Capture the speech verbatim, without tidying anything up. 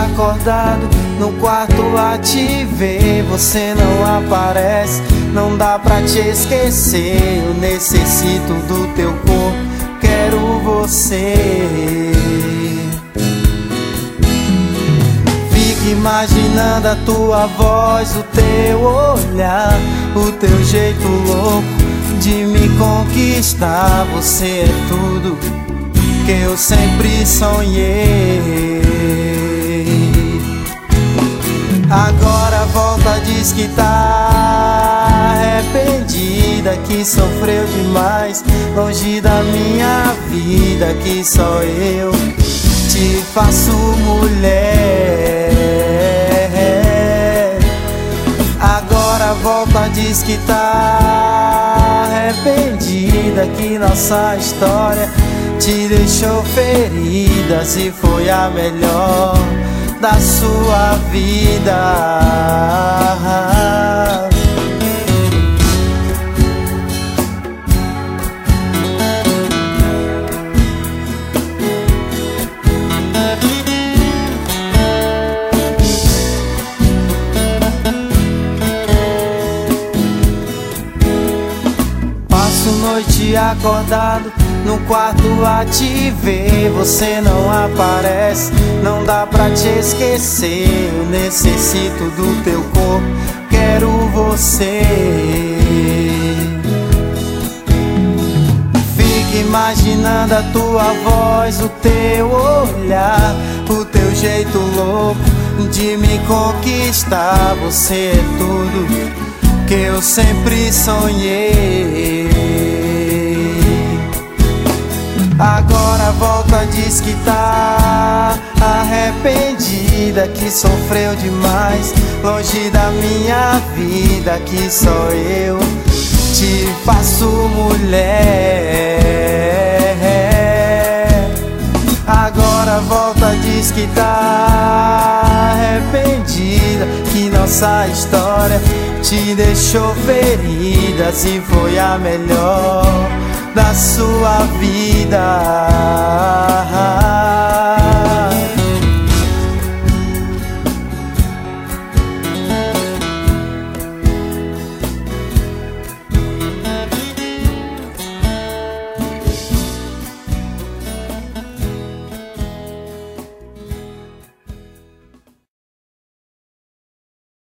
acordado no quarto a te ver, você não aparece, não dá pra te esquecer. Eu necessito do teu corpo, quero você. Fico imaginando a tua voz, o teu olhar, o teu jeito louco de me conquistar. Você é tudo que eu sempre sonhei. Agora volta, diz que tá arrependida, que sofreu demais longe da minha vida, que só eu te faço mulher. Agora volta, diz que tá arrependida, que nossa história te deixou ferida, se foi a melhor da sua vida. Passo noite acordado no quarto a te ver, você não aparece, não dá pra te esquecer. Eu necessito do teu corpo, quero você. Fico imaginando a tua voz, o teu olhar, o teu jeito louco de me conquistar. Você é tudo que eu sempre sonhei. Agora volta, diz que tá arrependida, que sofreu demais longe da minha vida, que só eu te faço mulher. Agora volta, diz que tá arrependida, que nossa história te deixou ferida, se foi a melhor da sua vida.